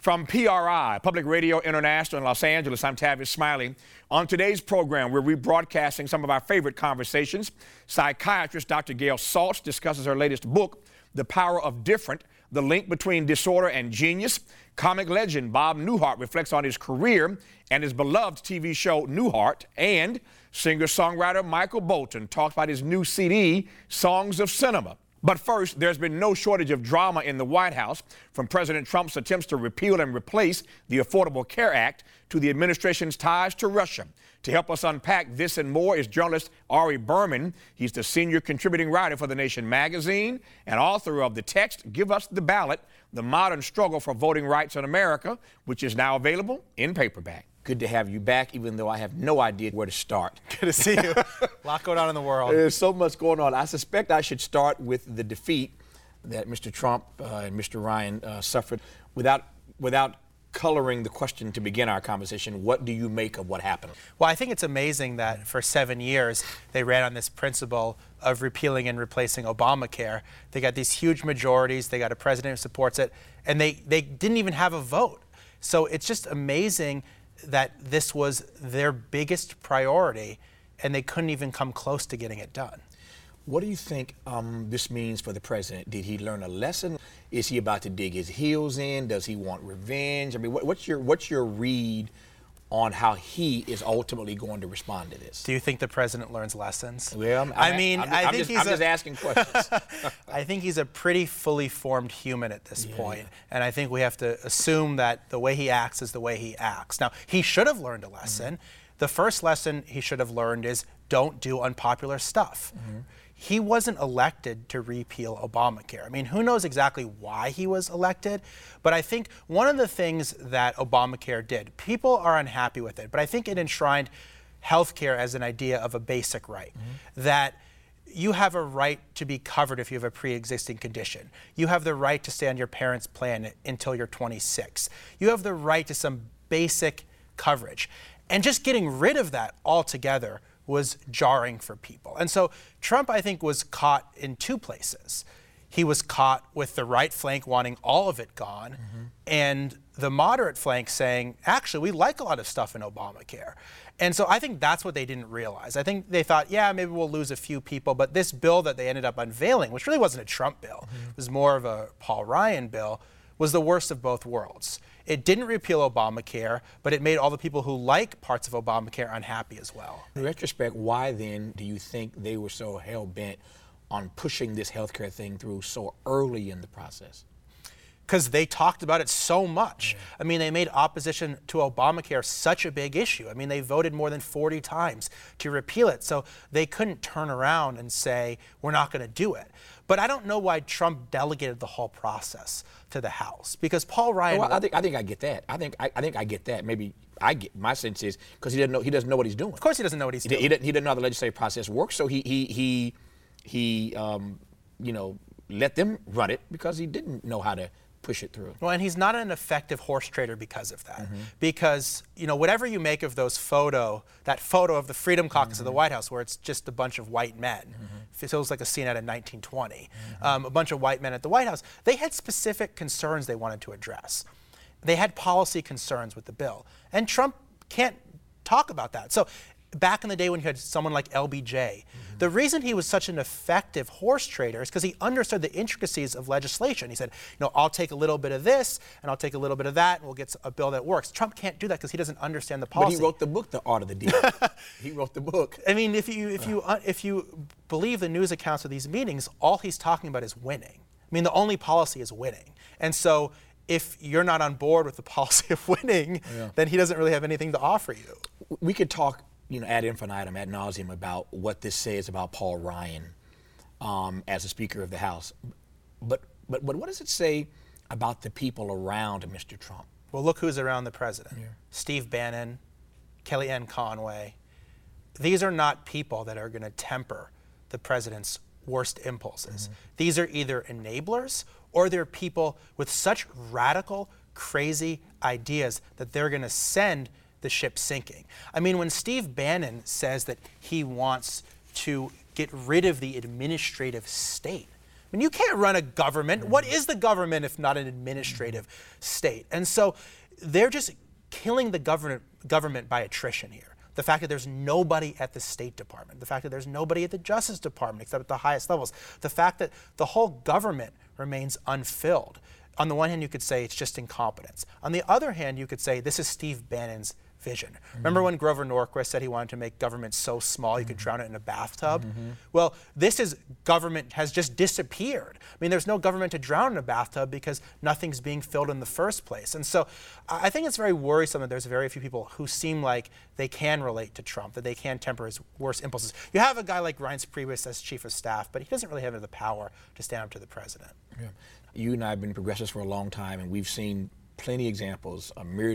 From PRI, Public Radio International in Los Angeles, I'm Tavis Smiley. On today's program, we're rebroadcasting some of our favorite conversations. Psychiatrist Dr. Gail Saltz discusses her latest book, The Power of Different, the link between disorder and genius. Comic legend Bob Newhart reflects on his career and his beloved TV show Newhart. And singer-songwriter Michael Bolton talks about his new CD, Songs of Cinema. But first, there's been no shortage of drama in the White House, from President Trump's attempts to repeal and replace the Affordable Care Act to the administration's ties to Russia. To help us unpack this and more is journalist Ari Berman. He's the senior contributing writer for The Nation magazine and author of the text, Give Us the Ballot, The Modern Struggle for Voting Rights in America, which is now available in paperback. Good to have you back, even though I have no idea where to start. Good to see you. A lot going on in the world. There's so much going on. I suspect I should start with the defeat that Mr. Trump and Mr. Ryan suffered. Without coloring the question to begin our conversation, what do you make of what happened? Well, I think it's amazing that for 7 years they ran on this principle of repealing and replacing Obamacare. They got these huge majorities. They got a president who supports it, and they didn't even have a vote. So it's just amazing that this was their biggest priority, and they couldn't even come close to getting it done. What do you think this means for the president? Did he learn a lesson? Is he about to dig his heels in? Does he want revenge? I mean, what's your read on how he is ultimately going to respond to this? Do you think the president learns lessons? Well, I'm just asking questions. I think he's a pretty fully formed human at this point. And I think we have to assume that the way he acts is the way he acts. Now, he should have learned a lesson. The first lesson he should have learned is don't do unpopular stuff. He wasn't elected to repeal Obamacare. I mean, who knows exactly why he was elected, but I think one of the things that Obamacare did, people are unhappy with it, but I think it enshrined healthcare as an idea of a basic right, that you have a right to be covered if you have a pre-existing condition. You have the right to stay on your parents' plan until you're 26. You have the right to some basic coverage. And just getting rid of that altogether was jarring for people. And so Trump, I think, was caught in two places. He was caught with the right flank wanting all of it gone, and the moderate flank saying, actually, we like a lot of stuff in Obamacare. And so I think that's what they didn't realize. I think they thought, yeah, maybe we'll lose a few people, but this bill that they ended up unveiling, which really wasn't a Trump bill, it was more of a Paul Ryan bill, was the worst of both worlds. It didn't repeal Obamacare, but it made all the people who like parts of Obamacare unhappy as well. In retrospect, why then do you think they were so hell-bent on pushing this healthcare thing through so early in the process? Because they talked about it so much. I mean, they made opposition to Obamacare such a big issue. I mean, they voted more than 40 times to repeal it. So they couldn't turn around and say, we're not going to do it. But I don't know why Trump delegated the whole process to the House, because Paul Ryan. Well, I think I get that. I think I get that. Maybe my sense is because he doesn't know what he's doing. Of course, he doesn't know what he's doing. He doesn't know how the legislative process works. So he let them run it because he didn't know how to push it through. Well, and he's not an effective horse trader because of that. Because, whatever you make of that photo of the Freedom Caucus of the White House, where it's just a bunch of white men, it feels like a scene out of 1920, a bunch of white men at the White House, they had specific concerns they wanted to address. They had policy concerns with the bill. And Trump can't talk about that. So back in the day when you had someone like LBJ, the reason he was such an effective horse trader is because he understood the intricacies of legislation. He said, I'll take a little bit of this and I'll take a little bit of that and we'll get a bill that works. Trump can't do that because he doesn't understand the policy. But he wrote the book, The Art of the Deal. He wrote the book. I mean, if you believe the news accounts of these meetings, all he's talking about is winning. I mean, the only policy is winning. And so if you're not on board with the policy of winning, then he doesn't really have anything to offer you. We could talk ad infinitum, ad nauseum about what this says about Paul Ryan as a Speaker of the House. But what does it say about the people around Mr. Trump? Well, look who's around the president. Steve Bannon, Kellyanne Conway. These are not people that are going to temper the president's worst impulses. These are either enablers or they're people with such radical, crazy ideas that they're going to send the ship sinking. I mean, when Steve Bannon says that he wants to get rid of the administrative state, I mean, you can't run a government. What is the government if not an administrative state? And so they're just killing the government by attrition here. The fact that there's nobody at the State Department, the fact that there's nobody at the Justice Department except at the highest levels, the fact that the whole government remains unfilled. On the one hand, you could say it's just incompetence. On the other hand, you could say this is Steve Bannon's vision. Remember when Grover Norquist said he wanted to make government so small you could drown it in a bathtub? Well, government has just disappeared. I mean, there's no government to drown in a bathtub because nothing's being filled in the first place. And so I think it's very worrisome that there's very few people who seem like they can relate to Trump, that they can temper his worst impulses. You have a guy like Reince Priebus as chief of staff, but he doesn't really have the power to stand up to the president. Yeah. You and I have been progressives for a long time, and we've seen plenty of examples,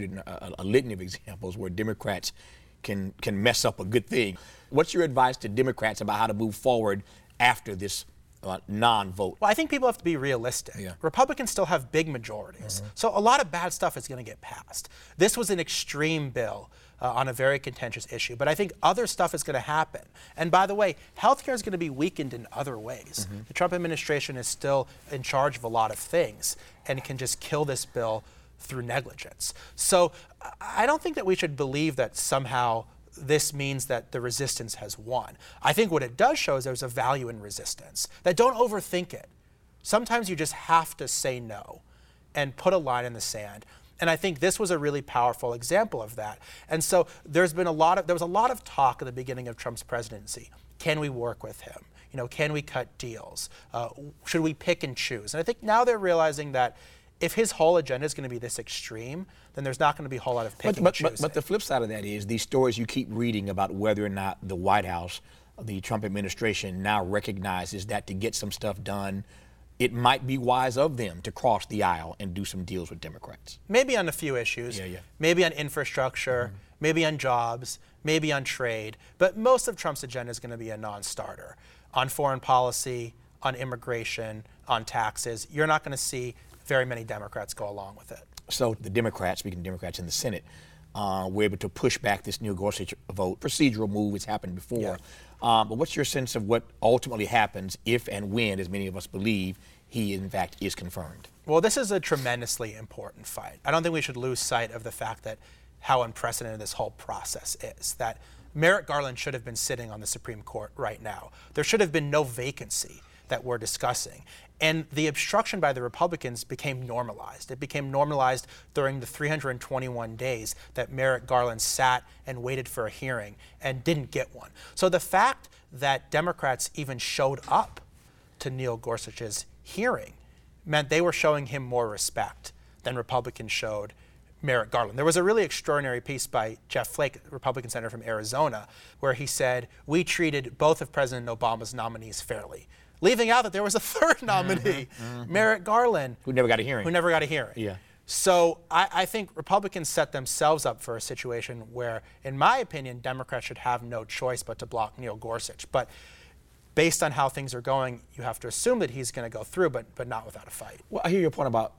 a litany of examples where Democrats can mess up a good thing. What's your advice to Democrats about how to move forward after this non-vote? Well, I think people have to be realistic. Yeah. Republicans still have big majorities. So a lot of bad stuff is going to get passed. This was an extreme bill on a very contentious issue, but I think other stuff is going to happen. And by the way, healthcare is going to be weakened in other ways. The Trump administration is still in charge of a lot of things and can just kill this bill through negligence. So I don't think that we should believe that somehow this means that the resistance has won. I think what it does show is there's a value in resistance, that don't overthink it. Sometimes you just have to say no and put a line in the sand. And I think this was a really powerful example of that. And so there was a lot of talk at the beginning of Trump's presidency. Can we work with him? You know, can we cut deals? Should we pick and choose? And I think now they're realizing that if his whole agenda is going to be this extreme, then there's not going to be a whole lot of picking and choosing. But the flip side of that is these stories you keep reading about whether or not the White House, the Trump administration, now recognizes that to get some stuff done, it might be wise of them to cross the aisle and do some deals with Democrats. Maybe on a few issues. Maybe on infrastructure, maybe on jobs, maybe on trade. But most of Trump's agenda is going to be a non-starter. On foreign policy, on immigration, on taxes, you're not going to see very many Democrats go along with it. So the Democrats, speaking of Democrats in the Senate, were able to push back this Neil Gorsuch vote. Procedural move, it's happened before. Yeah. But what's your sense of what ultimately happens if and when, as many of us believe, he in fact is confirmed? Well, this is a tremendously important fight. I don't think we should lose sight of the fact that how unprecedented this whole process is, that Merrick Garland should have been sitting on the Supreme Court right now. There should have been no vacancy that we're discussing. And the obstruction by the Republicans became normalized. It became normalized during the 321 days that Merrick Garland sat and waited for a hearing and didn't get one. So the fact that Democrats even showed up to Neil Gorsuch's hearing meant they were showing him more respect than Republicans showed Merrick Garland. There was a really extraordinary piece by Jeff Flake, Republican senator from Arizona, where he said, we treated both of President Obama's nominees fairly, leaving out that there was a third nominee, Merrick Garland. Who never got a hearing. Yeah. So I think Republicans set themselves up for a situation where, in my opinion, Democrats should have no choice but to block Neil Gorsuch. But based on how things are going, you have to assume that he's going to go through, but not without a fight. Well, I hear your point about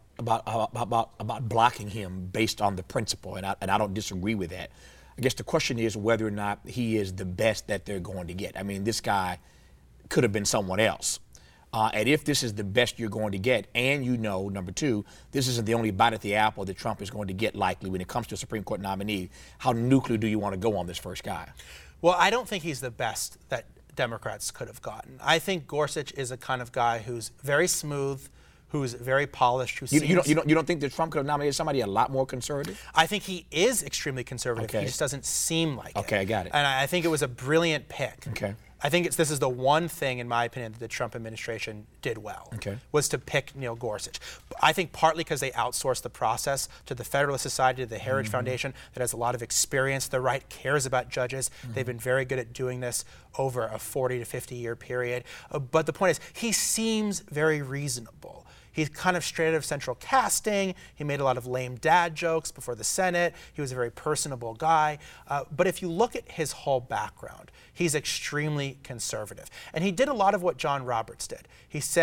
blocking him based on the principle, and I don't disagree with that. I guess the question is whether or not he is the best that they're going to get. I mean, this guy could have been someone else. And if this is the best you're going to get, and you know, number two, this isn't the only bite at the apple that Trump is going to get likely when it comes to a Supreme Court nominee, how nuclear do you want to go on this first guy? Well, I don't think he's the best that Democrats could have gotten. I think Gorsuch is a kind of guy who's very smooth, who's very polished. You don't think that Trump could have nominated somebody a lot more conservative? I think he is extremely conservative. Okay. He just doesn't seem like it. Okay, I got it. And I think it was a brilliant pick. Okay. I think this is the one thing, in my opinion, that the Trump administration did well, was to pick Neil Gorsuch. I think partly because they outsourced the process to the Federalist Society, to the Heritage Foundation, that has a lot of experience. The right cares about judges. They've been very good at doing this over a 40 to 50 year period. But the point is, he seems very reasonable. He's kind of straight out of Central Casting. He made a lot of lame dad jokes before the Senate. He was a very personable guy. But if you look at his whole background, he's extremely conservative. And he did a lot of what John Roberts did. He said,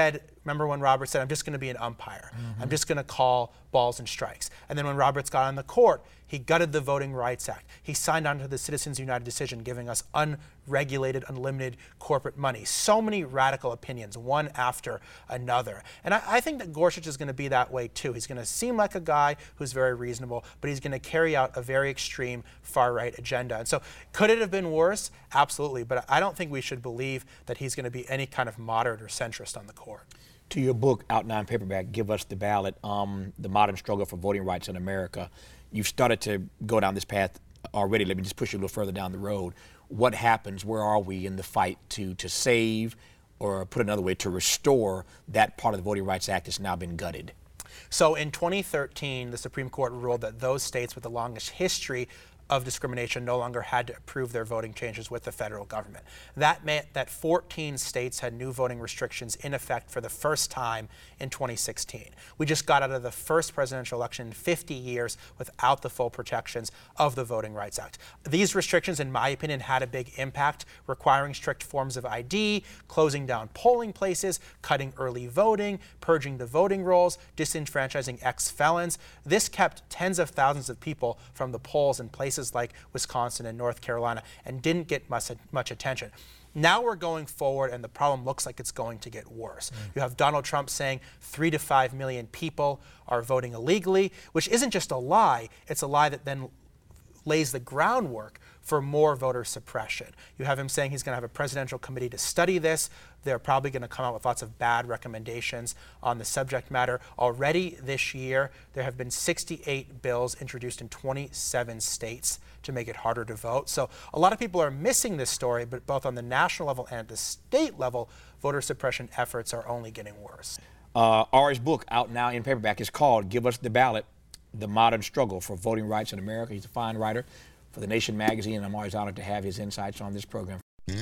Remember when Roberts said, I'm just going to be an umpire. I'm just going to call balls and strikes. And then when Roberts got on the court, he gutted the Voting Rights Act. He signed on to the Citizens United decision, giving us unregulated, unlimited corporate money. So many radical opinions, one after another. And I think that Gorsuch is going to be that way too. He's going to seem like a guy who's very reasonable, but he's going to carry out a very extreme far-right agenda. And so could it have been worse? Absolutely. But I don't think we should believe that he's going to be any kind of moderate or centrist on the court. To your book, out now in paperback, Give Us the Ballot, The Modern Struggle for Voting Rights in America. You've started to go down this path already. Let me just push you a little further down the road. What happens, where are we in the fight to save, or put another way, to restore that part of the Voting Rights Act that's now been gutted? So in 2013, the Supreme Court ruled that those states with the longest history of discrimination no longer had to approve their voting changes with the federal government. That meant that 14 states had new voting restrictions in effect for the first time in 2016. We just got out of the first presidential election in 50 years without the full protections of the Voting Rights Act. These restrictions, in my opinion, had a big impact, requiring strict forms of ID, closing down polling places, cutting early voting, purging the voting rolls, disenfranchising ex-felons. This kept tens of thousands of people from the polls in places like Wisconsin and North Carolina, and didn't get much attention. Now we're going forward, and the problem looks like it's going to get worse. You have Donald Trump saying 3 to 5 million people are voting illegally, which isn't just a lie, it's a lie that then lays the groundwork for more voter suppression. You have him saying he's going to have a presidential committee to study this. They're probably going to come out with lots of bad recommendations on the subject matter. Already this year, there have been 68 bills introduced in 27 states to make it harder to vote. So a lot of people are missing this story, but both on the national level and at the state level, voter suppression efforts are only getting worse. Ari's book, out now in paperback, is called Give Us the Ballot, The Modern Struggle for Voting Rights in America. He's a fine writer for The Nation magazine, and I'm always honored to have his insights on this program.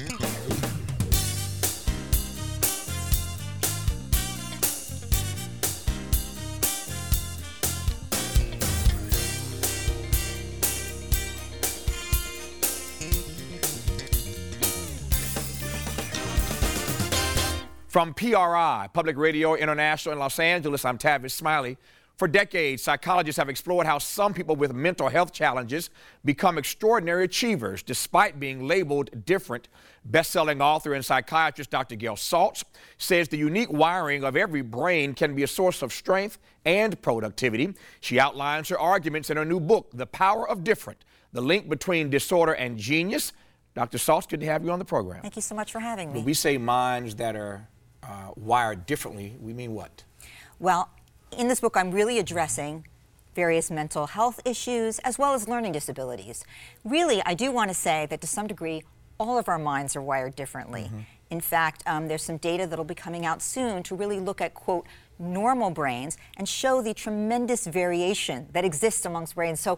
From PRI, Public Radio International in Los Angeles, I'm Tavis Smiley. For decades, psychologists have explored how some people with mental health challenges become extraordinary achievers despite being labeled different. Best-selling author and psychiatrist Dr. Gail Saltz says the unique wiring of every brain can be a source of strength and productivity. She outlines her arguments in her new book, The Power of Different, the link between disorder and genius. Dr. Saltz, good to have you on the program. Thank you so much for having me. When we say minds that are wired differently, we mean what? Well, in this book, I'm really addressing various mental health issues as well as learning disabilities. Really, I do want to say that to some degree, all of our minds are wired differently. In fact, there's some data that'll be coming out soon to really look at, quote, normal brains and show the tremendous variation that exists amongst brains. So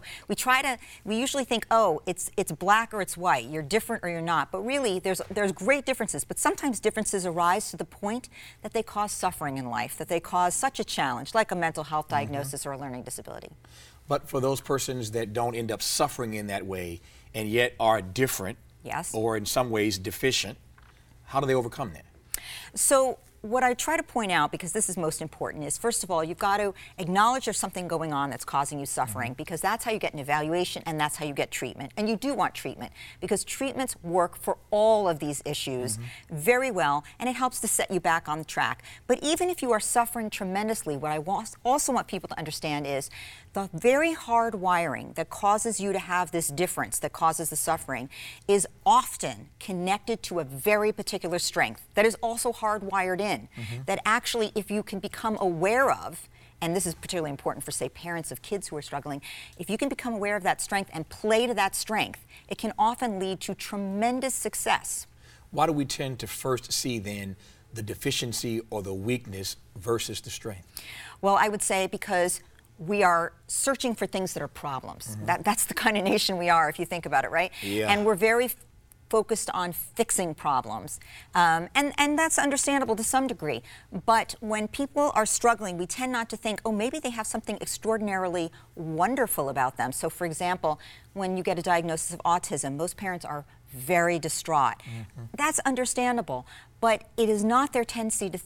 we usually think, oh, it's black or it's white, you're different or you're not. But really, there's great differences. But sometimes differences arise to the point that they cause suffering in life, that they cause such a challenge, like a mental health diagnosis or a learning disability. But for those persons that don't end up suffering in that way and yet are different, yes, or in some ways deficient, how do they overcome that? So what I try to point out, because this is most important, is first of all, you've got to acknowledge there's something going on that's causing you suffering, because that's how you get an evaluation and that's how you get treatment. And you do want treatment, because treatments work for all of these issues very well, and it helps to set you back on the track. But even if you are suffering tremendously, what I also want people to understand is the very hard wiring that causes you to have this difference, that causes the suffering, is often connected to a very particular strength that is also hardwired in. That actually, if you can become aware of, and this is particularly important for, say, parents of kids who are struggling, if you can become aware of that strength and play to that strength, it can often lead to tremendous success. Why do we tend to first see, then, the deficiency or the weakness versus the strength? Well, I would say because we are searching for things that are problems. That's the kind of nation we are, if you think about it, right? Yeah. And we're very focused on fixing problems. And that's understandable to some degree. But when people are struggling, we tend not to think, oh, maybe they have something extraordinarily wonderful about them. So, for example, when you get a diagnosis of autism, most parents are very distraught. That's understandable. But it is not their tendency to think,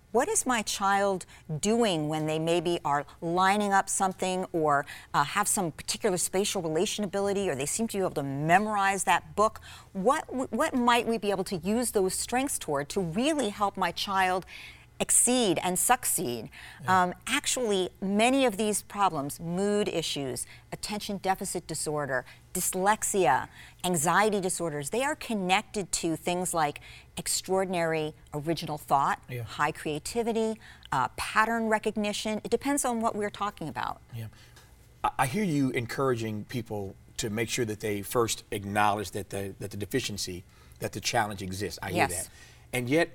what is my child doing when they maybe are lining up something or have some particular spatial relation ability, or they seem to be able to memorize that book? What might we be able to use those strengths toward to really help my child exceed and succeed? Yeah. Actually, many of these problems, mood issues, attention deficit disorder, dyslexia, anxiety disorders, they are connected to things like extraordinary original thought, yeah, high creativity, pattern recognition. It depends on what we're talking about. Yeah. I hear you encouraging people to make sure that they first acknowledge that the deficiency, that the challenge exists. I hear that. And yet,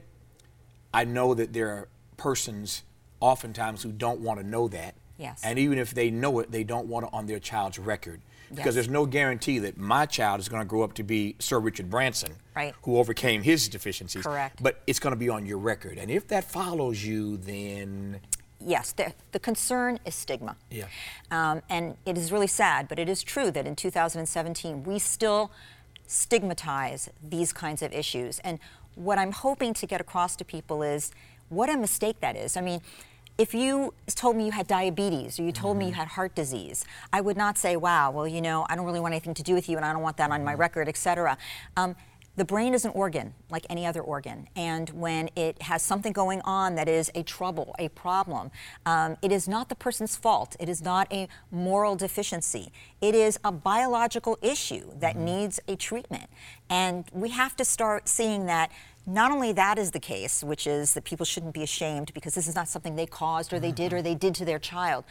I know that there are persons oftentimes who don't want to know that. Yes. And even if they know it, they don't want it on their child's record. Because there's no guarantee that my child is going to grow up to be Sir Richard Branson, right, who overcame his deficiencies. Correct. But it's going to be on your record. And if that follows you, then... Yes, the concern is stigma. Yeah. And it is really sad, but it is true that in 2017, we still stigmatize these kinds of issues. And what I'm hoping to get across to people is what a mistake that is. I mean, if you told me you had diabetes or you told me you had heart disease, I would not say, wow, well, you know, I don't really want anything to do with you and I don't want that on my record, et cetera. The brain is an organ like any other organ, and when it has something going on that is a trouble, a problem, it is not the person's fault. It is not a moral deficiency. It is a biological issue that needs a treatment. And we have to start seeing that not only that is the case, which is that people shouldn't be ashamed because this is not something they caused or they did to their child,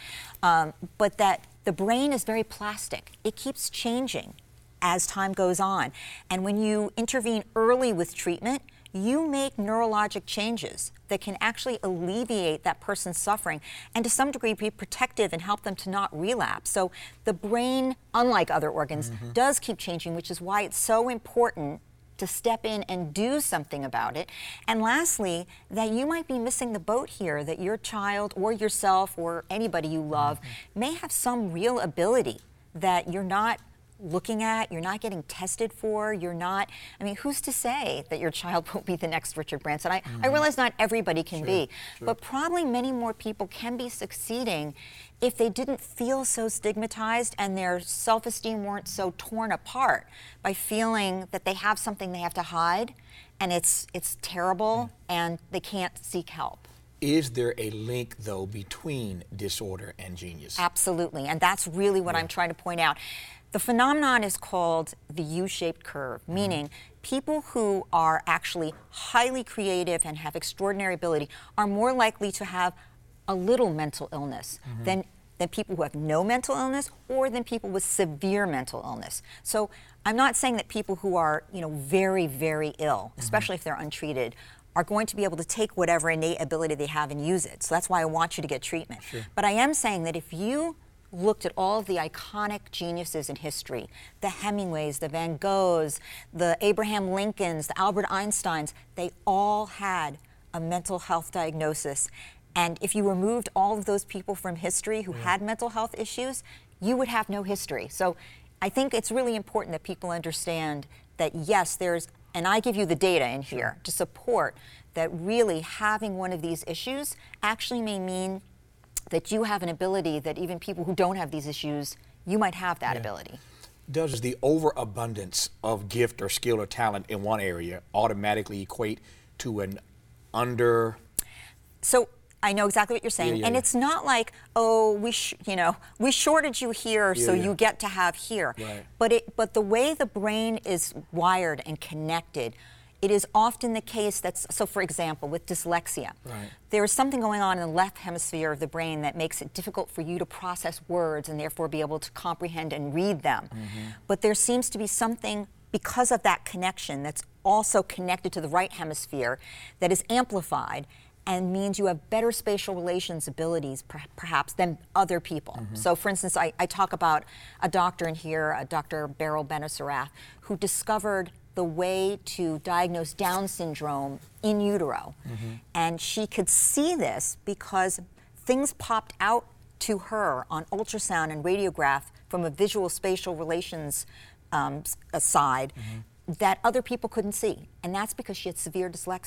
but that the brain is very plastic. It keeps changing as time goes on. And when you intervene early with treatment, you make neurologic changes that can actually alleviate that person's suffering and to some degree be protective and help them to not relapse. So the brain, unlike other organs, does keep changing, which is why it's so important to step in and do something about it. And lastly, that you might be missing the boat here, that your child or yourself or anybody you love may have some real ability that you're not looking at, you're not getting tested for, you're not, I mean, who's to say that your child won't be the next Richard Branson? I realize not everybody can be, but probably many more people can be succeeding if they didn't feel so stigmatized and their self-esteem weren't so torn apart by feeling that they have something they have to hide and it's terrible and they can't seek help. Is there a link, though, between disorder and genius? Absolutely, and that's really what I'm trying to point out. The phenomenon is called the U-shaped curve, meaning people who are actually highly creative and have extraordinary ability are more likely to have a little mental illness than people who have no mental illness or than people with severe mental illness. So I'm not saying that people who are, very, very ill, especially if they're untreated, are going to be able to take whatever innate ability they have and use it. So that's why I want you to get treatment. But I am saying that if you looked at all of the iconic geniuses in history, the Hemingways, the Van Goghs, the Abraham Lincolns, the Albert Einsteins, they all had a mental health diagnosis. And if you removed all of those people from history who had mental health issues, you would have no history. So I think it's really important that people understand that yes, and I give you the data in here to support that really having one of these issues actually may mean that you have an ability that even people who don't have these issues, you might have that ability. Does the overabundance of gift or skill or talent in one area automatically equate to an under? So I know exactly what you're saying, and it's not like, oh, we shorted you here, so you get to have here. Right. But the way the brain is wired and connected, it is often the case so for example, with dyslexia, there is something going on in the left hemisphere of the brain that makes it difficult for you to process words and therefore be able to comprehend and read them. But there seems to be something, because of that connection, that's also connected to the right hemisphere that is amplified and means you have better spatial relations abilities perhaps than other people. So for instance, I talk about a doctor in here, Dr. Beryl Benacerraf, who discovered the way to diagnose Down syndrome in utero. And she could see this because things popped out to her on ultrasound and radiograph from a visual spatial relations side that other people couldn't see. And that's because she had severe dyslexia.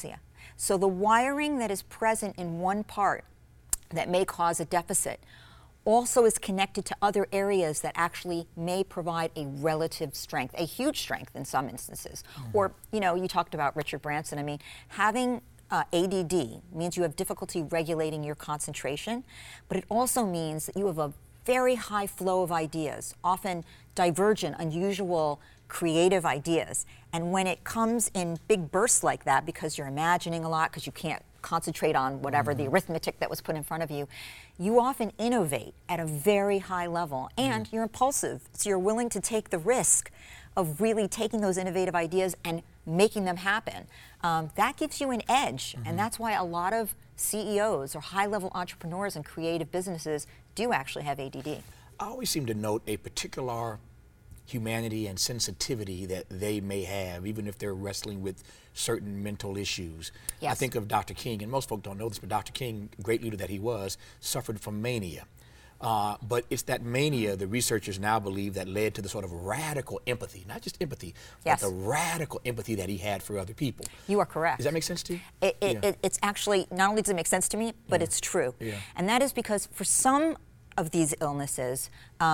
So the wiring that is present in one part that may cause a deficit also is connected to other areas that actually may provide a relative strength, a huge strength in some instances. Or, you know, you talked about Richard Branson. I mean, having ADD means you have difficulty regulating your concentration, but it also means that you have a very high flow of ideas, often divergent, unusual, creative ideas. And when it comes in big bursts like that, because you're imagining a lot, because you can't concentrate on whatever the arithmetic that was put in front of you, you often innovate at a very high level, and you're impulsive, so you're willing to take the risk of really taking those innovative ideas and making them happen. That gives you an edge, and that's why a lot of CEOs or high-level entrepreneurs and creative businesses do actually have ADD. I always seem to note a particular humanity and sensitivity that they may have, even if they're wrestling with certain mental issues. Yes. I think of Dr. King, and most folk don't know this, but Dr. King, great leader that he was, suffered from mania. But it's that mania, the researchers now believe, that led to the sort of radical empathy, not just empathy, Yes. but the radical empathy that he had for other people. You are correct. Does that make sense to you? It's actually, not only does it make sense to me, but it's true. Yeah. And that is because for some of these illnesses,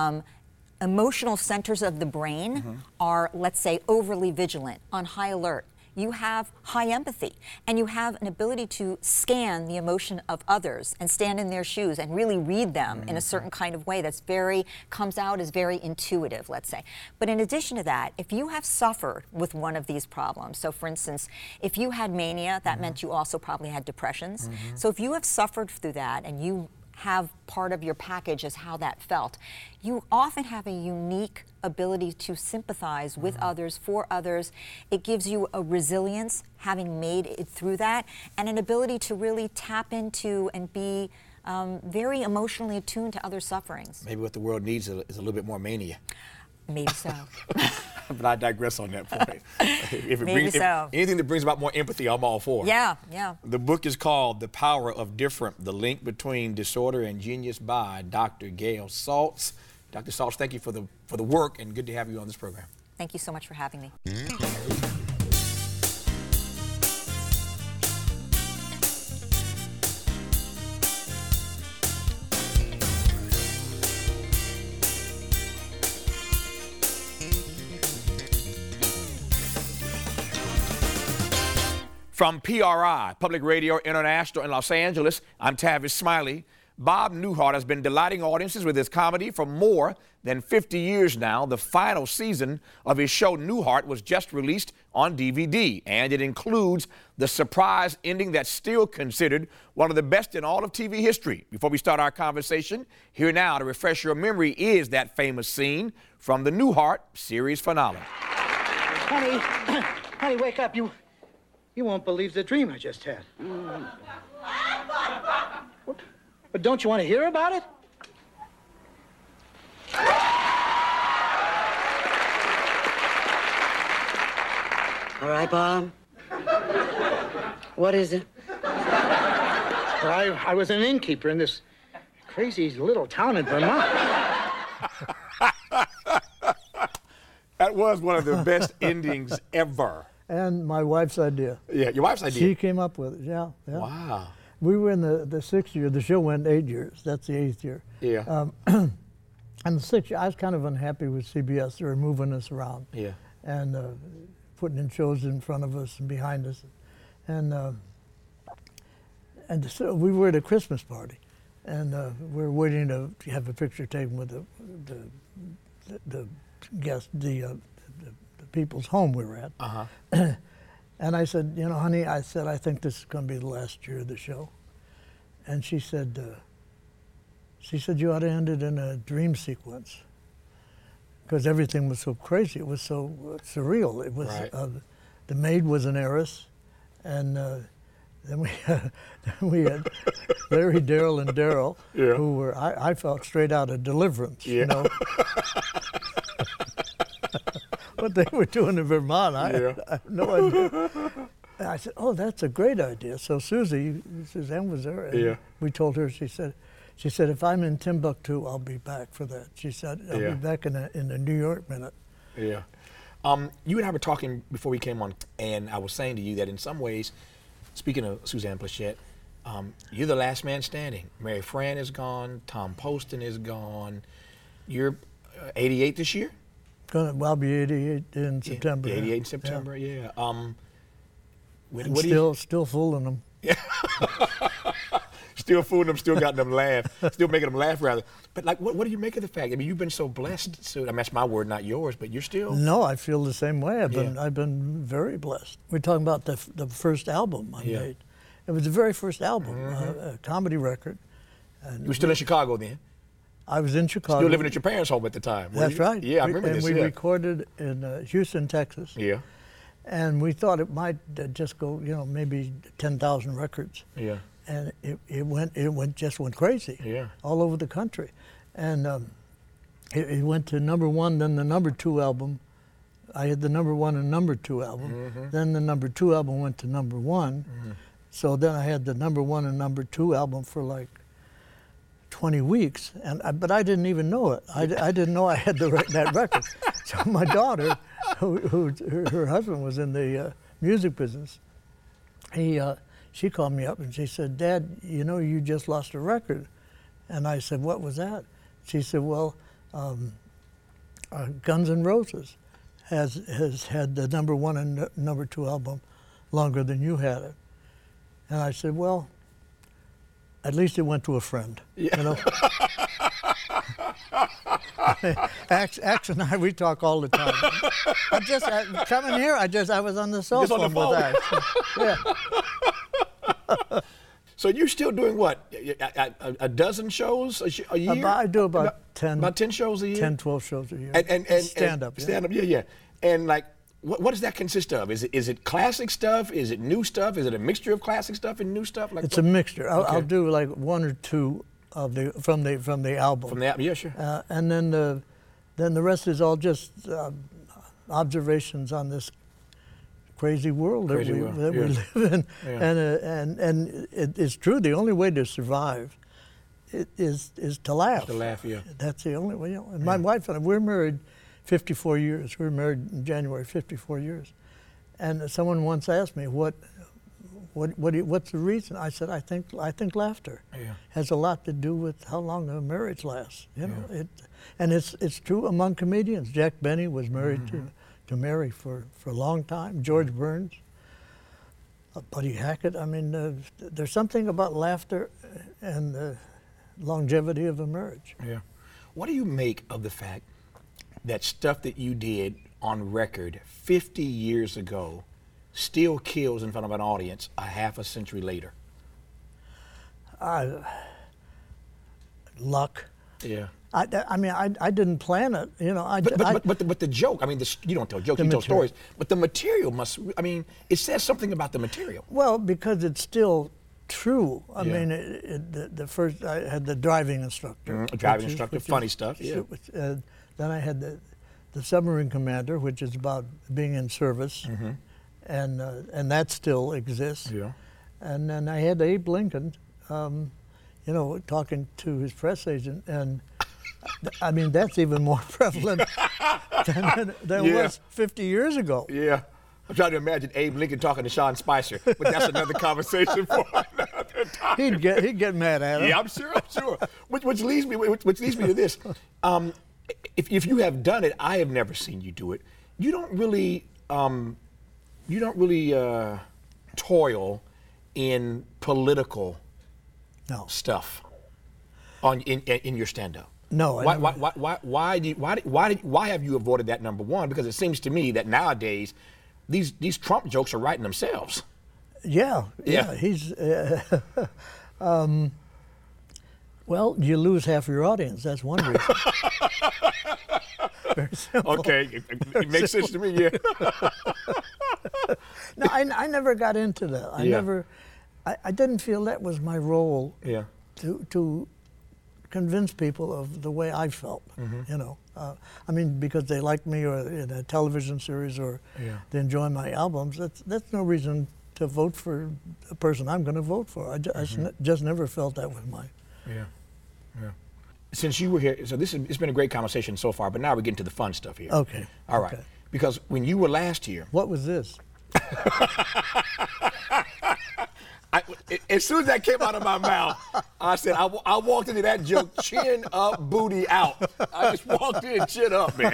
emotional centers of the brain are, let's say, overly vigilant, on high alert. You have high empathy, and you have an ability to scan the emotion of others and stand in their shoes and really read them in a certain kind of way that's comes out as very intuitive, let's say. But in addition to that, if you have suffered with one of these problems, so for instance, if you had mania, that meant you also probably had depressions. So if you have suffered through that and you have part of your package as how that felt, you often have a unique ability to sympathize with others, for others. It gives you a resilience, having made it through that, and an ability to really tap into and be very emotionally attuned to other sufferings. Maybe what the world needs is a little bit more mania. Maybe so. But I digress on that point. If anything that brings about more empathy, I'm all for. Yeah, yeah. The book is called The Power of Different, The Link Between Disorder and Genius by Dr. Gail Saltz. Dr. Saltz, thank you for the work, and good to have you on this program. Thank you so much for having me. From PRI, Public Radio International in Los Angeles, I'm Tavis Smiley. Bob Newhart has been delighting audiences with his comedy for more than 50 years now. The final season of his show, Newhart, was just released on DVD, and it includes the surprise ending that's still considered one of the best in all of TV history. Before we start our conversation, here now to refresh your memory is that famous scene from the Newhart series finale. Honey, wake up. You won't believe the dream I just had. What? But don't you want to hear about it? All right, Bob. What is it? Well, I was an innkeeper in this crazy little town in Vermont. That was one of the best endings ever. And my wife's idea. Yeah, your wife's idea. She came up with it, yeah. Wow. We were in the sixth year. The show went 8 years. That's the 8th year. Yeah. And the 6th year, I was kind of unhappy with CBS. They were moving us around. Yeah. And putting in shows in front of us and behind us. And so we were at a Christmas party. And we were waiting to have a picture taken with the guest, the people's home we were at. Uh-huh. And I said, you know, honey, I think this is going to be the last year of the show. And she said, you ought to end it in a dream sequence. Because everything was so crazy. It was so surreal. It was, right. The maid was an heiress. And then we had Larry, Daryl, and Daryl, Yeah. who were, I felt, straight out of Deliverance, Yeah. you know. What they were doing in Vermont, I have no idea. And I said, oh, that's a great idea. So Suzanne was there, and Yeah. we told her, she said, if I'm in Timbuktu, I'll be back for that. She said, I'll Yeah. be back in the New York minute. Yeah. You and I were talking before we came on, and I was saying to you that in some ways, Speaking of Suzanne Pleshette, you're the last man standing. Mary Fran is gone. Tom Poston is gone. You're 88 this year? I'll be 88 in September. 88 in September, yeah. Still fooling them. Still fooling them, still got them laugh, still making them laugh rather. But like, what do you make of the fact? I mean, you've been so blessed. So, I mean, that's my word, not yours. But you're still. No, I feel the same way. I've been very blessed. We're talking about the first album I made. It was the very first album, a comedy record. And you were still in Chicago then? I was in Chicago. Still living at your parents' home at the time. That's right. Yeah, I remember this. And we recorded in Houston, Texas. Yeah. And we thought it might just go, maybe 10,000 records. Yeah. And it just went crazy. Yeah. All over the country. And it went to number one, then the number two album. I had the number one and number two album. Then the number two album went to number one. So then I had the number one and number two album for like 20 weeks, but I didn't even know it. I didn't know I had that record. So my daughter, her husband was in the music business, she called me up and she said, "Dad, you just lost a record." And I said, "What was that?" She said, "Well, Guns N' Roses has had the number one and number two album longer than you had it." And I said, "Well, at least it went to a friend." Yeah. Ax and I, we talk all the time. Coming here, I was on the cell phone with Ax. Yeah. So you're still doing what? A dozen shows a year? I do about 10. About 10 shows a year? 10, 12 shows a year. And stand-up. Stand-up, yeah. And like, what does that consist of? Is it classic stuff? Is it new stuff? Is it a mixture of classic stuff and new stuff? Like it's a mixture. I'll do like one or two of from the album. From the album, yeah, sure. And then the rest is all just observations on this crazy world that we live in. Yeah. And it's true. The only way to survive is to laugh. To laugh, yeah. That's the only way. And my wife and I, we're married 54 years. We were married in January, 54 years. And someone once asked me, what's the reason? I said, I think laughter has a lot to do with how long a marriage lasts. And it's true among comedians. Jack Benny was married to Mary for a long time. George Burns, Buddy Hackett. I mean, there's something about laughter and the longevity of a marriage. Yeah. What do you make of the fact that stuff that you did on record 50 years ago still kills in front of an audience a half a century later? Luck. Yeah. I mean, I didn't plan it, But the joke, I mean, you don't tell jokes, you tell stories. But the material it says something about the material. Well, because it's still true. I mean, the first, I had the driving instructor. Driving instructor, funny stuff, yeah. Then I had the submarine commander, which is about being in service, and that still exists. Yeah. And then I had Abe Lincoln, talking to his press agent, and I mean, that's even more prevalent than it was 50 years ago. Yeah. I'm trying to imagine Abe Lincoln talking to Sean Spicer, but that's another conversation for another time. He'd get mad at him. Yeah, I'm sure. Which leads me to this. If you have done it, I have never seen you do it. You don't really toil in political stuff in your stand-up. No. Why have you avoided that, number one? Because it seems to me that nowadays these Trump jokes are writing themselves. Yeah. He's well, you lose half your audience. That's one reason. Very simple. Okay, it makes sense to me. Yeah. No, I never got into that. I didn't feel that was my role. Yeah. To convince people of the way I felt, I mean, because they like me or in a television series or they enjoy my albums, that's no reason to vote for a person I'm going to vote for. I just never felt that was mine. Yeah. Since you were here, so it's been a great conversation so far, but now we're getting to the fun stuff here. Okay. All right. Okay. Because when you were last here. What was this? as soon as that came out of my mouth, I said, I walked into that joke chin up, booty out. I just walked in chin up, man.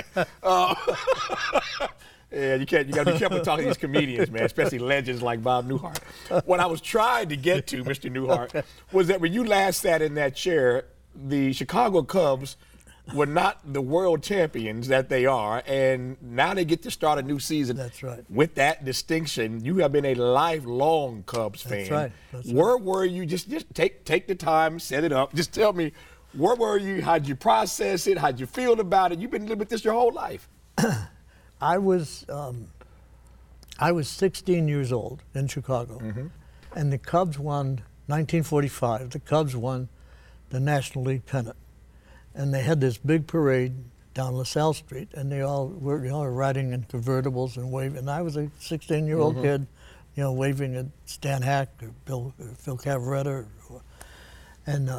Yeah, you got to be careful talking to these comedians, man, especially legends like Bob Newhart. What I was trying to get to, Mr. Newhart, was that when you last sat in that chair, the Chicago Cubs were not the world champions that they are, and now they get to start a new season. That's right. With that distinction, you have been a lifelong Cubs fan. That's right. Where were you? Just take the time, set it up. Just tell me, where were you? How'd you process it? How'd you feel about it? You've been living with this your whole life. I was 16 years old in Chicago, and the Cubs won 1945. The Cubs won the National League pennant, and they had this big parade down LaSalle Street, and they all were riding in convertibles and waving. And I was a 16-year-old kid, waving at Stan Hack or Phil Cavaretta, and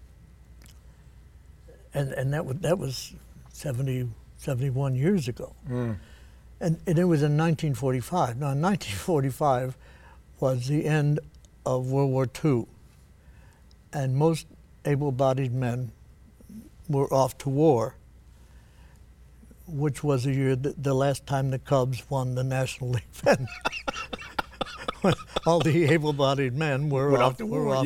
that was 71 years ago. And it was in 1945. Now, 1945 was the end of World War II, and most able-bodied men were off to war, which was the last time the Cubs won the National League pennant. All the able-bodied men were off to war.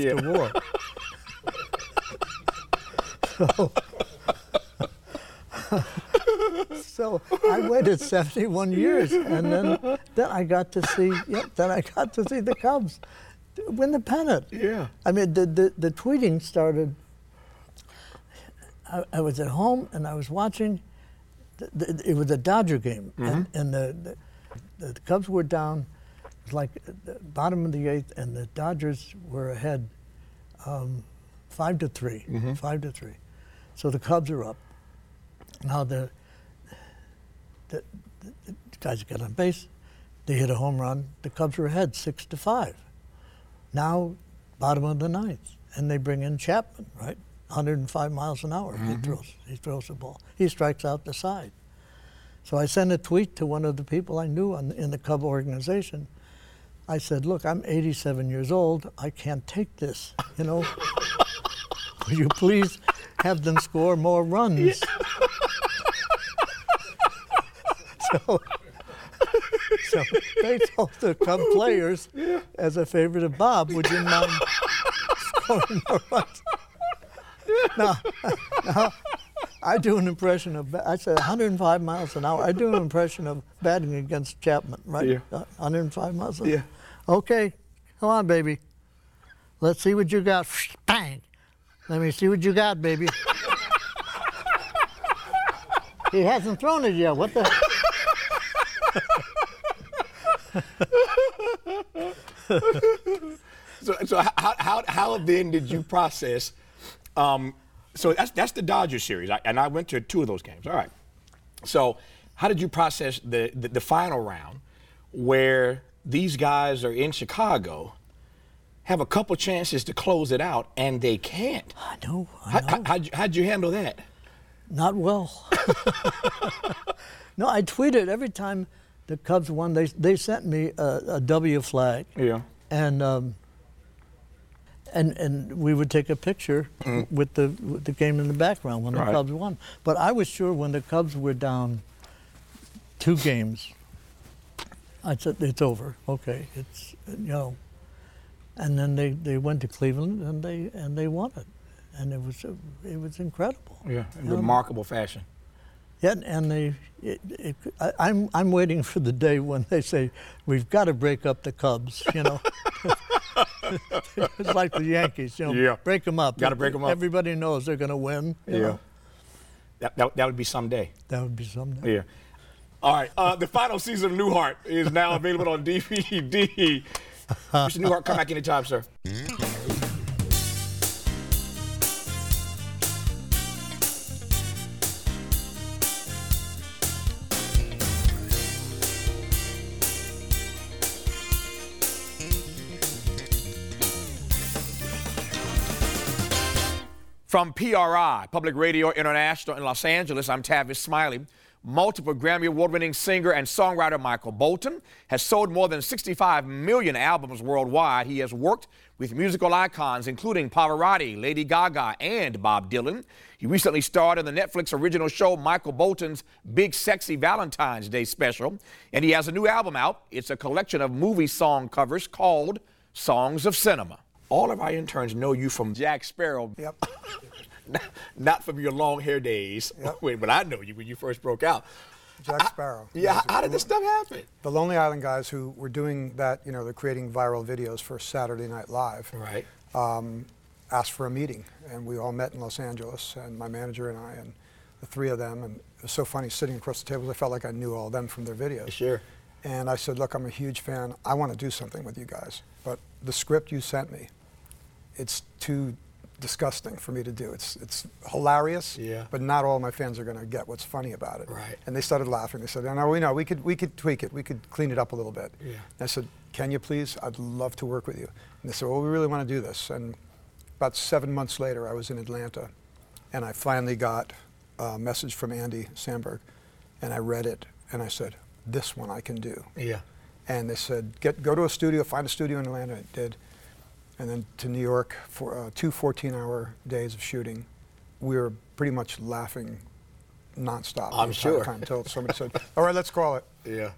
So I waited 71 years, and then I got to see. The Cubs win the pennant. Yeah. I mean, the tweeting started. I was at home and I was watching. It was a Dodger game, and the Cubs were down. It was like the bottom of the eighth, and the Dodgers were ahead, 5-3. 5-3. So the Cubs are up. Now the guys got on base, they hit a home run. The Cubs were ahead 6-5. Now, bottom of the ninth, and they bring in Chapman, right? 105 miles an hour. He throws the ball. He strikes out the side. So I sent a tweet to one of the people I knew in the Cub organization. I said, "Look, I'm 87 years old. I can't take this. Will you please have them score more runs?" So they told the Cub players, as a favor to Bob, "Would you mind scoring more runs?" Now, I do an impression of, I said 105 miles an hour. I do an impression of batting against Chapman, right? Yeah. 105 miles an hour. Yeah. Okay, come on, baby. Let's see what you got. Bang. Let me see what you got, baby. He hasn't thrown it yet. What the? So how then did you process? So that's the Dodgers series, and I went to 2 of those games. All right. So how did you process the final round, where these guys are in Chicago, have a couple chances to close it out, and they can't? I know. How'd you handle that? Not well. No, I tweeted every time the Cubs won. They sent me a W flag. Yeah. And we would take a picture with the game in the background when the Cubs won. But I was sure when the Cubs were down 2 games, I said, "It's over. Okay, it's And then they went to Cleveland and they won it, and it was incredible. Yeah, in remarkable fashion. Yeah, and I'm waiting for the day when they say we've got to break up the Cubs. It's like the Yankees. Break them up. Got to break them up. Everybody knows they're going to win. You know? That would be someday. That would be someday. Yeah. All right. The final season of Newhart is now available on DVD. Mr. Newhart, come back anytime, sir. From PRI, Public Radio International in Los Angeles, I'm Tavis Smiley. Multiple Grammy Award-winning singer and songwriter Michael Bolton has sold more than 65 million albums worldwide. He has worked with musical icons including Pavarotti, Lady Gaga, and Bob Dylan. He recently starred in the Netflix original show Michael Bolton's Big Sexy Valentine's Day Special, and he has a new album out. It's a collection of movie song covers called Songs of Cinema. All of our interns know you from Jack Sparrow. Yep. Not from your long hair days, Yep. but I know you when you first broke out. Jack Sparrow. Yeah, how did this stuff happen? The Lonely Island guys who were doing that, you know, they're creating viral videos for Saturday Night Live. Right. Asked for a meeting, and we all met in Los Angeles, and my manager and I, and the three of them, and it was so funny sitting across the table. I felt like I knew all of them from their videos. Sure. And I said, look, I'm a huge fan. I want to do something with you guys, but the script you sent me, it's too disgusting for me to do. It's hilarious, Yeah. but not all my fans are going to get what's funny about it. Right. And they started laughing. They said, no, we know, we could tweak it. We could clean it up a little bit. Yeah. And I said, can you please? I'd love to work with you. And they said, well, we really want to do this. And about 7 months later, I was in Atlanta, and I finally got a message from Andy Samberg, and I read it, and I said, this one I can do. Yeah. And they said, go to a studio, find a studio in Atlanta. I did. And then to New York for 2 14-hour days of shooting. We were pretty much laughing nonstop. I'm sure. Until somebody said, all right, let's call it. Yeah.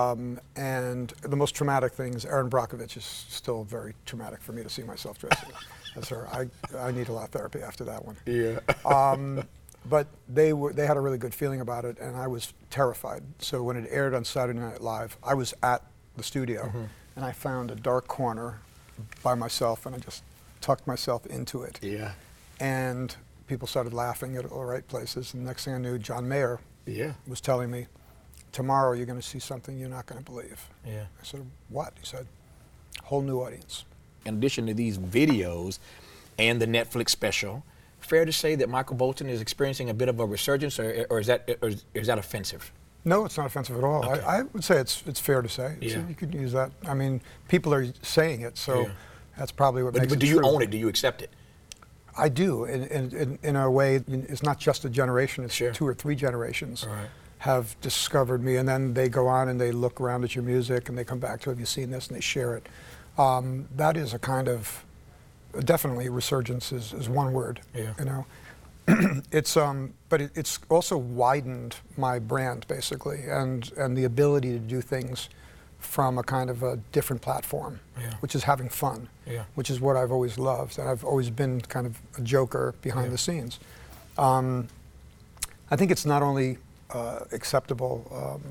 And the most traumatic thing is Erin Brockovich is still very traumatic for me to see myself dressing as her. I need a lot of therapy after that one. Yeah. But they had a really good feeling about it, and I was terrified. So when it aired on Saturday Night Live, I was at the studio, and I found a dark corner by myself, and I just tucked myself into it. Yeah. And people started laughing at all the right places. And the next thing I knew, John Mayer was telling me, tomorrow you're going to see something you're not going to believe. Yeah. I said, what? He said, whole new audience. In addition to these videos and the Netflix special, fair to say that Michael Bolton is experiencing a bit of a resurgence, or is that offensive? No, it's not offensive at all. Okay. I would say it's fair to say. Yeah. So you could use that. I mean, people are saying it, so Yeah. that's probably what But makes it do you true. own it? Do you accept it? I do. In a way, it's not just a generation, it's Sure. 2 or 3 generations All right. have discovered me, and then they go on and they look around at your music and they come back to, have you seen this, and they share it. That is a kind of, definitely resurgence is one word, Yeah. you know. But it's also widened my brand basically, and the ability to do things from a kind of a different platform, Yeah. which is having fun, Yeah. which is what I've always loved, and I've always been kind of a joker behind Yeah. the scenes. I think it's not only acceptable.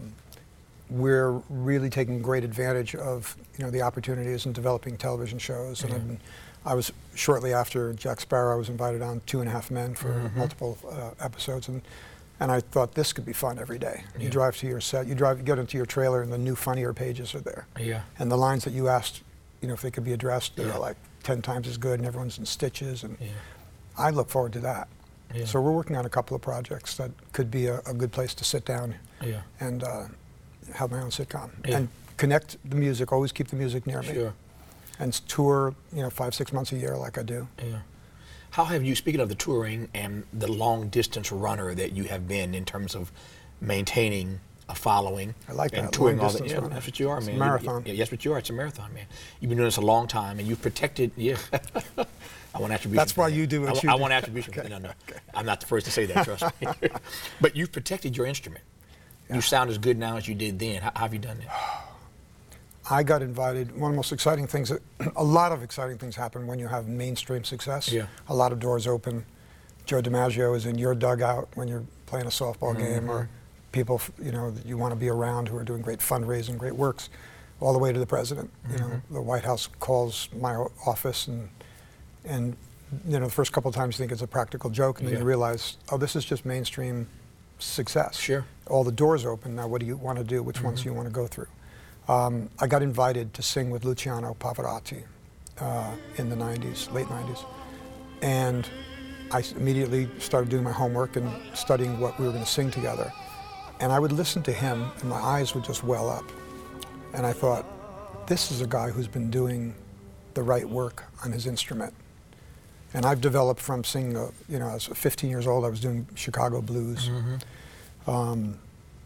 We're really taking great advantage of the opportunities in developing television shows, and I was shortly after Jack Sparrow. I was invited on 2.5 Men for multiple episodes, and I thought this could be fun every day. You drive to your set, you get into your trailer, and the new funnier pages are there. Yeah. And the lines that you asked, if they could be addressed, they're like 10 times as good, and everyone's in stitches, and I look forward to that. Yeah. So we're working on a couple of projects that could be a good place to sit down and have my own sitcom and connect the music. Always keep the music near me. Sure. And tour, 5-6 months a year like I do. Yeah. How have you, speaking of the touring and the long distance runner that you have been in terms of maintaining a following I like and that, touring long all that? distance Yeah, runner. that's what you are, It's a man. marathon. Yeah, that's what you are. It's a marathon, man. You've been doing this a long time, and you've protected. Yeah. I want attribution. That's for why that. you do what I you do. want attribution. Okay. No. I'm not the first to say that. Trust me. But you've protected your instrument. You sound as good now as you did then. How have you done that? I got invited. One of the most exciting things, a lot of exciting things happen when you have mainstream success. Yeah. A lot of doors open. Joe DiMaggio is in your dugout when you're playing a softball game, or people that you want to be around who are doing great fundraising, great works, all the way to the president. The White House calls my office, and the first couple of times you think it's a practical joke, and then you realize, oh, this is just mainstream success. Sure. All the doors open. Now what do you want to do? Which ones do you want to go through? I got invited to sing with Luciano Pavarotti in the 90s, late 90s. And I immediately started doing my homework and studying what we were going to sing together. And I would listen to him, and my eyes would just well up. And I thought, this is a guy who's been doing the right work on his instrument. And I've developed from singing, I was 15 years old, I was doing Chicago blues.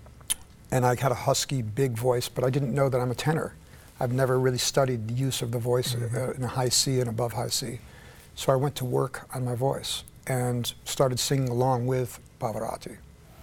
and I had a husky, big voice, but I didn't know that I'm a tenor. I've never really studied the use of the voice in a high C and above high C. So I went to work on my voice and started singing along with Pavarotti.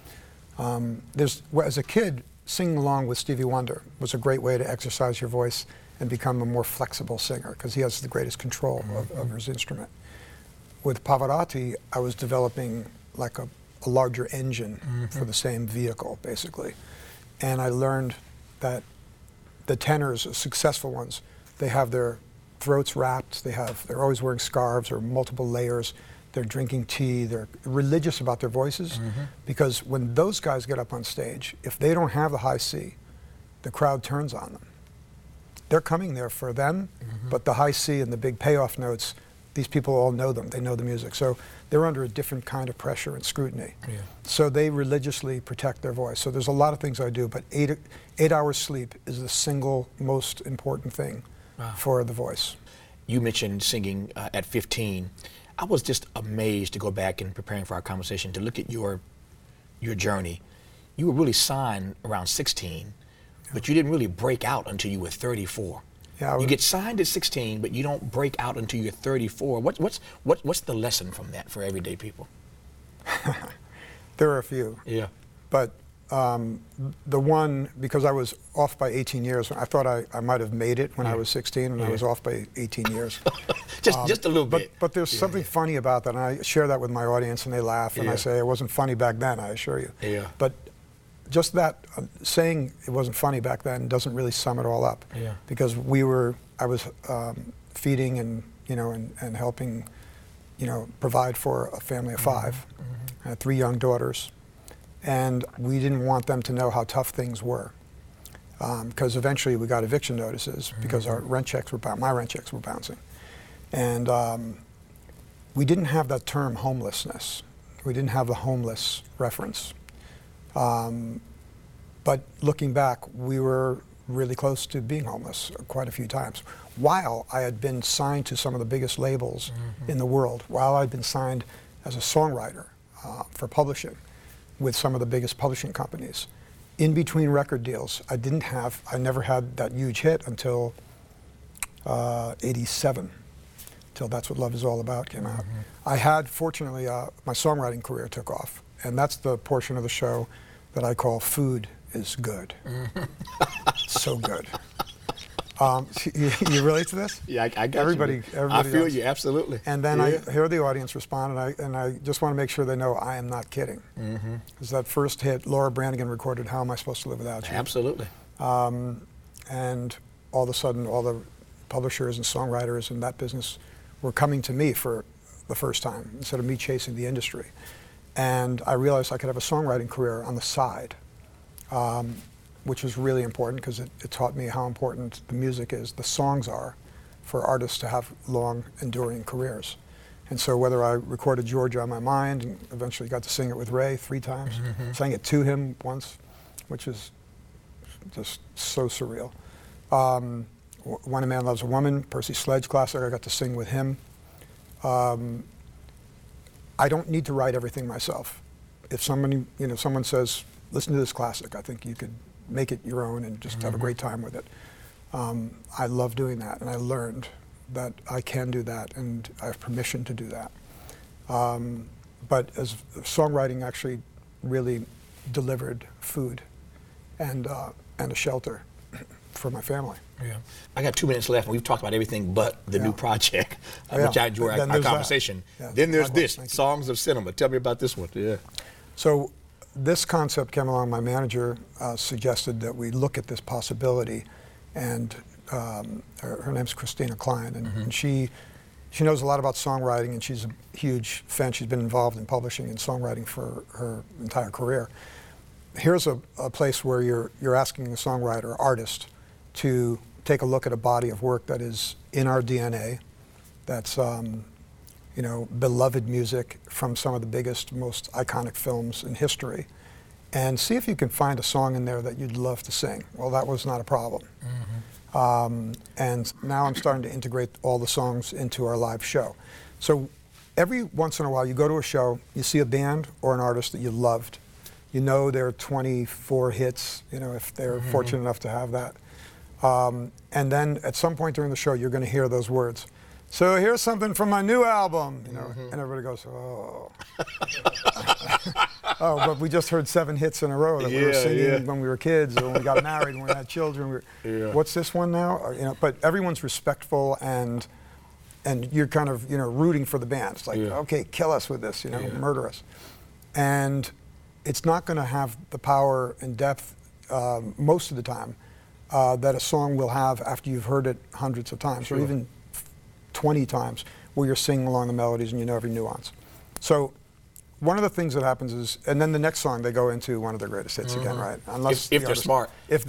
As a kid, singing along with Stevie Wonder was a great way to exercise your voice and become a more flexible singer, because he has the greatest control of his instrument. With Pavarotti, I was developing like a larger engine for the same vehicle, basically. And I learned that the tenors, successful ones, they have their throats wrapped, they're always wearing scarves or multiple layers, they're drinking tea, they're religious about their voices, because when those guys get up on stage, if they don't have the high C, the crowd turns on them. They're coming there for them, but the high C and the big payoff notes, these people all know them, they know the music. So they're under a different kind of pressure and scrutiny. Yeah. So they religiously protect their voice. So there's a lot of things I do, but 8 hours sleep is the single most important thing for the voice. You mentioned singing at 15. I was just amazed to go back and preparing for our conversation to look at your journey. You were really signed around 16, but you didn't really break out until you were 34. Yeah, you get signed at 16, but you don't break out until you're 34. What's the lesson from that for everyday people? There are a few. Yeah. But the one, because I was off by 18 years, I thought I might have made it when I was 16, and I was off by 18 years. just a little bit. But there's something funny about that, and I share that with my audience, and they laugh, and I say it wasn't funny back then, I assure you. Yeah. But just that, saying it wasn't funny back then doesn't really sum it all up. Yeah. Because I was feeding and helping, provide for a family of 5. I had 3 young daughters, and we didn't want them to know how tough things were. Because eventually we got eviction notices because our rent checks my rent checks were bouncing. And we didn't have that term homelessness. We didn't have the homeless reference. But looking back, we were really close to being homeless quite a few times. While I had been signed to some of the biggest labels in the world, while I'd been signed as a songwriter for publishing with some of the biggest publishing companies, in between record deals, I never had that huge hit until 87, till That's What Love Is All About came out. I had, fortunately, my songwriting career took off, and that's the portion of the show that I call Food is Good. So good. You relate to this? Yeah, I got everybody I feel does. you, absolutely. And then I hear the audience respond, and I just want to make sure they know I am not kidding. Because that first hit, Laura Branigan recorded How Am I Supposed to Live Without You? Absolutely. And all of a sudden, all the publishers and songwriters in that business were coming to me for the first time, instead of me chasing the industry. And I realized I could have a songwriting career on the side, which was really important because it taught me how important the music is, the songs are, for artists to have long, enduring careers. And so whether I recorded Georgia on My Mind and eventually got to sing it with Ray 3 times, sang it to him once, which is just so surreal. When a Man Loves a Woman, Percy Sledge classic, I got to sing with him. I don't need to write everything myself. If someone says, listen to this classic, I think you could make it your own and just have a great time with it. I love doing that, and I learned that I can do that, and I have permission to do that. But as songwriting actually really delivered food and a shelter for my family. Yeah. I got 2 minutes left, and we've talked about everything but the new project, which I enjoy our conversation. Then there's this, Songs of Cinema. Tell me about this one. Yeah. So this concept came along. My manager suggested that we look at this possibility, and her name's Christina Klein, and she knows a lot about songwriting, and she's a huge fan. She's been involved in publishing and songwriting for her entire career. Here's a place where you're asking the songwriter, artist, to take a look at a body of work that is in our DNA, that's beloved music from some of the biggest, most iconic films in history, and see if you can find a song in there that you'd love to sing. Well, that was not a problem. And now I'm starting to integrate all the songs into our live show. So every once in a while you go to a show, you see a band or an artist that you loved, You know there are 24 hits, you know, if they're fortunate enough to have that. And then at some point during the show, you're going to hear those words. So here's something from my new album, you know, and everybody goes, oh. Oh, but we just heard 7 hits in a row that we were singing when we were kids, or when we got married, when we had children. What's this one now? Or, you know, but everyone's respectful, and you're kind of, you know, rooting for the band. It's like, okay, kill us with this, you know, murder us. And it's not going to have the power and depth most of the time that a song will have after you've heard it hundreds of times, or even 20 times, where you're singing along the melodies and you know every nuance. So one of the things that happens is, and then the next song they go into one of their greatest hits again, right? Unless if they're smart. If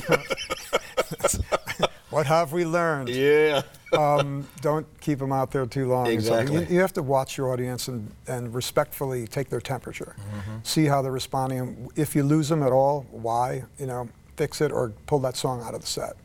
what have we learned? Yeah. Don't keep them out there too long. Exactly. You have to watch your audience and respectfully take their temperature. See how they're responding. If you lose them at all, why? You know, fix it or pull that song out of the set.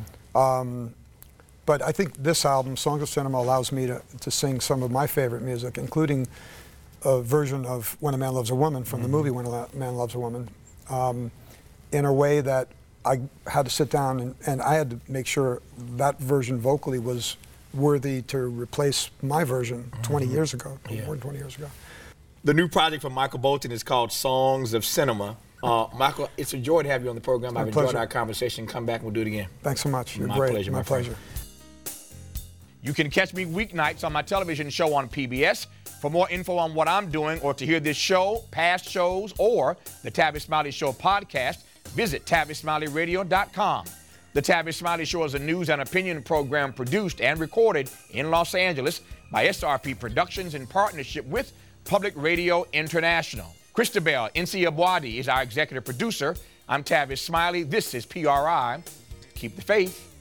But I think this album, Songs of Cinema, allows me to sing some of my favorite music, including a version of When a Man Loves a Woman from the movie When a Man Loves a Woman, in a way that I had to sit down and I had to make sure that version vocally was worthy to replace my version 20 years ago, more than 20 years ago. The new project from Michael Bolton is called Songs of Cinema. Michael, it's a joy to have you on the program. I've enjoyed our conversation. Come back and we'll do it again. Thanks so much. You're my great. Pleasure, my pleasure. You can catch me weeknights on my television show on PBS. For more info on what I'm doing, or to hear this show, past shows, or the Tavis Smiley Show podcast, visit TavisSmileyRadio.com. The Tavis Smiley Show is a news and opinion program produced and recorded in Los Angeles by SRP Productions in partnership with Public Radio International. Christabel Nsiabwadi is our executive producer. I'm Tavis Smiley. This is PRI. Keep the faith.